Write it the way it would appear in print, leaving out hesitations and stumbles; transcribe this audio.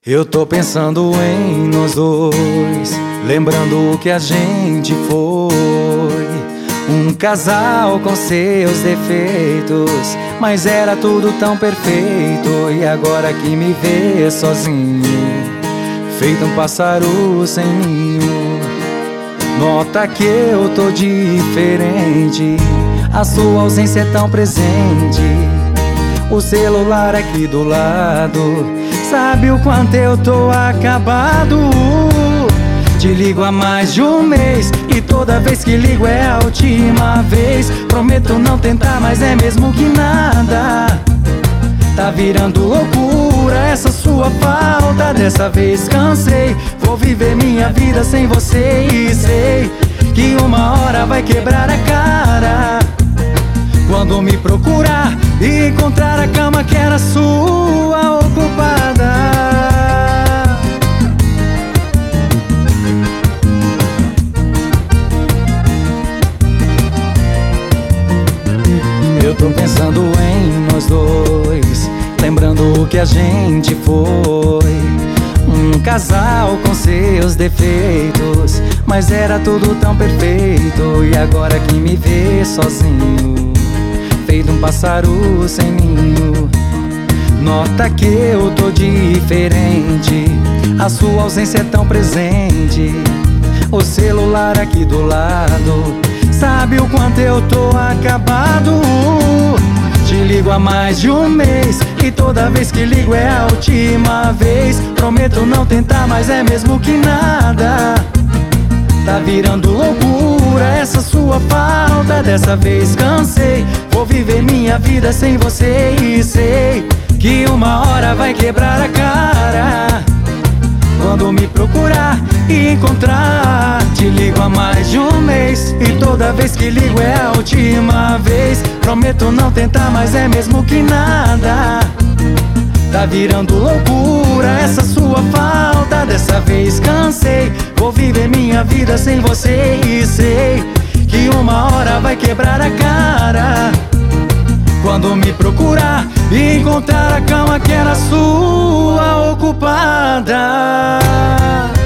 Eu tô pensando em nós dois, lembrando o que a gente foi. Um casal com seus defeitos, mas era tudo tão perfeito. E agora que me vê sozinho, feito um pássaro sem ninho, nota que eu tô diferente. A sua ausência é tão presente. O celular aqui do lado sabe o quanto eu tô acabado. Te ligo há mais de um mês e toda vez que ligo é a última vez. Prometo não tentar, mas é mesmo que nada. Tá virando loucura essa sua falta. Dessa vez cansei, vou viver minha vida sem você. E sei que uma hora vai quebrar a cara quando me procurar e encontrar a cama que era sua ocupada. Eu tô pensando em nós dois, lembrando o que a gente foi. Um casal com seus defeitos, mas era tudo tão perfeito. E agora que me vê sozinho, feito um pássaro sem ninho, nota que eu tô diferente. A sua ausência é tão presente. O celular aqui do lado sabe o quanto eu tô acabado. Te ligo há mais de um mês e toda vez que ligo é a última vez. Prometo não tentar, mas é mesmo que nada. Tá virando loucura essa sua falta. Dessa vez cansei, vou viver minha vida sem você. E sei que uma hora vai quebrar a cara quando me procurar e encontrar. Te ligo há mais de um mês e toda vez que ligo é a última vez. Prometo não tentar, mas é mesmo que nada. Tá virando loucura essa sua falta. Dessa vez cansei, vou viver minha vida sem você. E sei que uma hora vai quebrar a cara quando me procurar e encontrar a cama que era sua ocupada.